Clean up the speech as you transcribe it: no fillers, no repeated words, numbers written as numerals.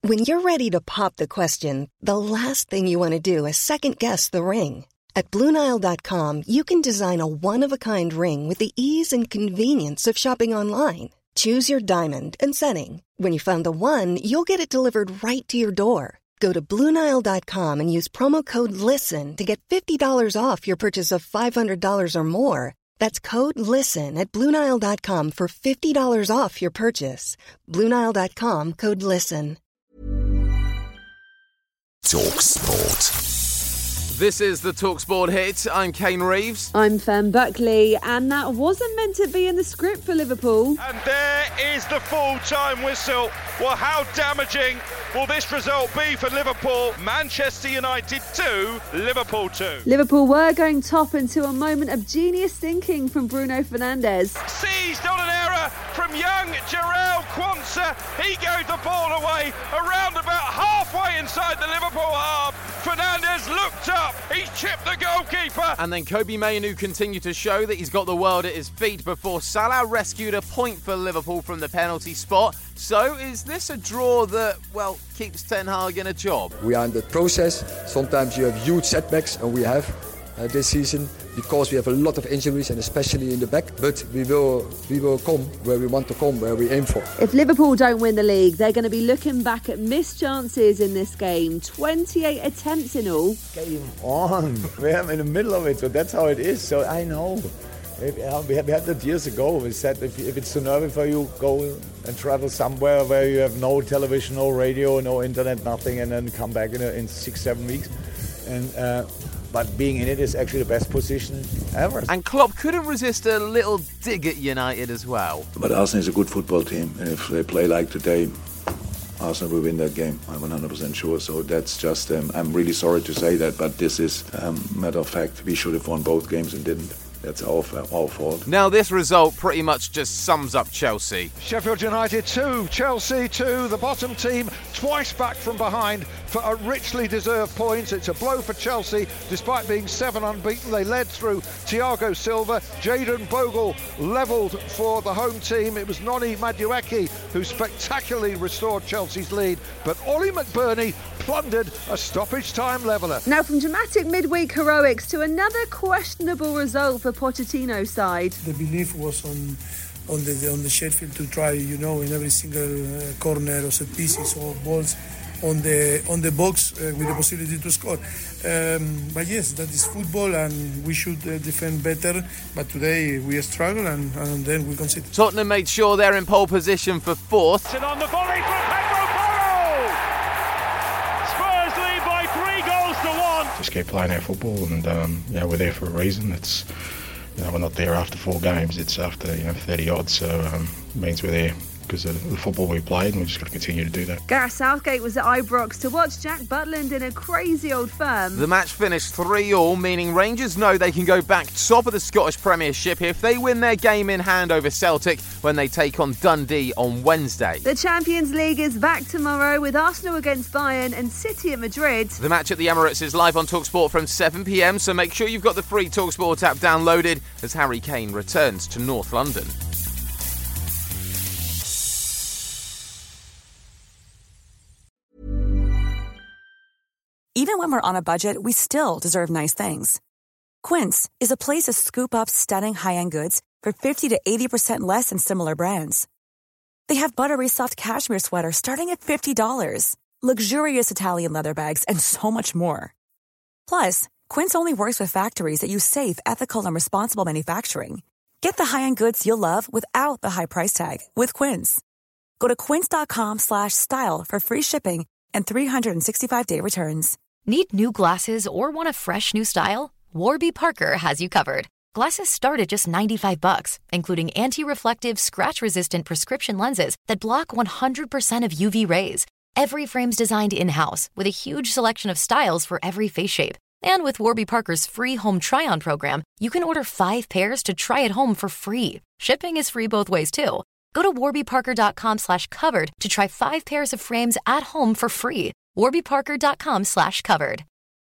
When you're ready to pop the question, the last thing you want to do is second-guess the ring. At BlueNile.com, you can design a one-of-a-kind ring with the ease and convenience of shopping online. Choose your diamond and setting. When you find the one, you'll get it delivered right to your door. Go to BlueNile.com and use promo code LISTEN to get $50 off your purchase of $500 or more. That's code LISTEN at BlueNile.com for $50 off your purchase. BlueNile.com, code LISTEN. TalkSport. This is the TalkSport hit. I'm Kane Reeves. I'm Fern Buckley, and that wasn't meant to be in the script for Liverpool. And there is the full-time whistle. Well, how damaging will this result be for Liverpool? Manchester United 2, Liverpool 2. Liverpool were going top until a moment of genius thinking from Bruno Fernandes. Seized on an error from young Jarell Quansah. He gave the ball away around about halfway inside the Liverpool half. Fernandes looked up. He chipped the goalkeeper. And then Kobbie Mainoo continued to show that he's got the world at his feet before Salah rescued a point for Liverpool from the penalty spot. So is this a draw that, well, keeps Ten Hag in a job? We are in the process. Sometimes you have huge setbacks, and we have this season because we have a lot of injuries, and especially in the back. But we will come where we want to come, where we aim for. If Liverpool don't win the league, they're going to be looking back at missed chances in this game. 28 attempts in all. Game on. We're in the middle of it, so that's how it is. So I know. We had that years ago. We said if it's too nervous for you, go and travel somewhere where you have no television, no radio, no internet, nothing, and then come back in 6-7 weeks. But being in it is actually the best position ever. And Klopp couldn't resist a little dig at United as well. But Arsenal is a good football team, and if they play like today, Arsenal will win that game. I'm 100% sure. So that's just, I'm really sorry to say that, but this is matter of fact. We should have won both games and didn't. That's our fault. Now this result pretty much just sums up Chelsea. Sheffield United 2, Chelsea 2, the bottom team twice back from behind for a richly deserved point. It's a blow for Chelsea. Despite being 7 unbeaten, they led through Thiago Silva. Jadon Bogle levelled for the home team. It was Noni Madueke who spectacularly restored Chelsea's lead. But Ollie McBurney plundered a stoppage time leveller. Now from dramatic midweek heroics to another questionable result for Pochettino's side. The belief was on the Sheffield to try, in every single corner or set pieces or balls on the box with the possibility to score. But yes, that is football, and we should defend better. But today we struggle, and then we concede. Tottenham made sure they're in pole position for fourth. And on the volley from Pedro Porro! Spurs lead by 3 goals to 1. Just keep playing our football, and we're there for a reason. It's we're not there after 4 games. It's after 30 odd. So it means we're there because of the football we played, and we've just got to continue to do that. Gareth Southgate was at Ibrox to watch Jack Butland in a crazy old firm. The match finished 3-3, meaning Rangers know they can go back top of the Scottish Premiership if they win their game in hand over Celtic when they take on Dundee on Wednesday. The Champions League is back tomorrow with Arsenal against Bayern and City at Madrid. The match at the Emirates is live on TalkSport from 7 p.m, so make sure you've got the free TalkSport app downloaded as Harry Kane returns to North London. Even when we're on a budget, we still deserve nice things. Quince is a place to scoop up stunning high-end goods for 50 to 80% less than similar brands. They have buttery soft cashmere sweaters starting at $50, luxurious Italian leather bags, and so much more. Plus, Quince only works with factories that use safe, ethical, and responsible manufacturing. Get the high-end goods you'll love without the high price tag with Quince. Go to quince.com/style for free shipping and 365-day returns. Need new glasses or want a fresh new style? Warby Parker has you covered. Glasses start at just $95, including anti-reflective, scratch-resistant prescription lenses that block 100% of UV rays. Every frame's designed in-house with a huge selection of styles for every face shape. And with Warby Parker's free home try-on program, you can order 5 pairs to try at home for free. Shipping is free both ways, too. Go to warbyparker.com/covered to try 5 pairs of frames at home for free. warbyparker.com/covered.